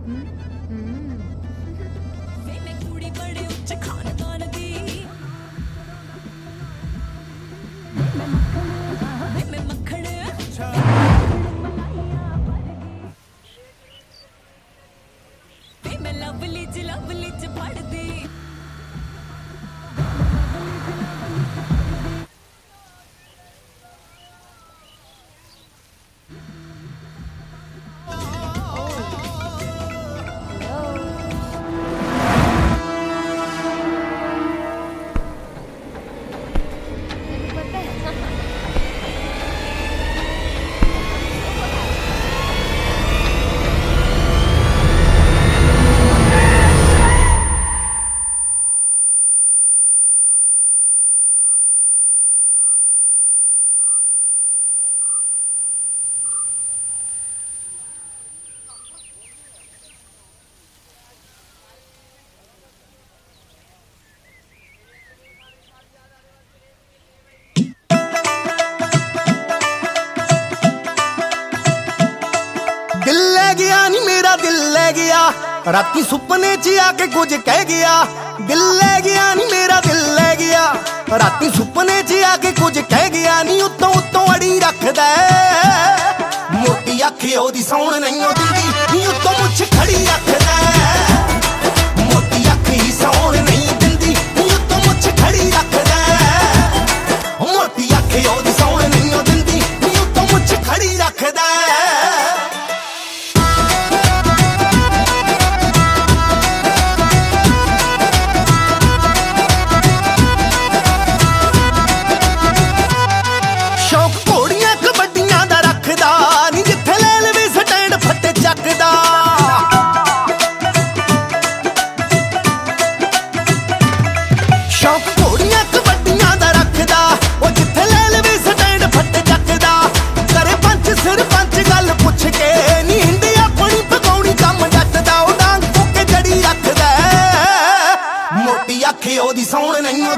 राती सुपने च आके कुछ कह गया, दिल ले गया नी मेरा दिल ले गया। राती सुपने च आके कुछ कह गया नी, उत्तों उत्तों अड़ी रखदा मोटी अखी ओदी सौण नहीं दिंदी नी, उत्तों मुछ खड़ी रखदा मोटी अखी सौण नहीं दिंदी नी, उत्तों मुछ खड़ी रखदा मोटी अखी ओदी सौण नहीं दिंदी नी, उत्तों मुछ खड़ी रखदा। ओदी सौण नहीं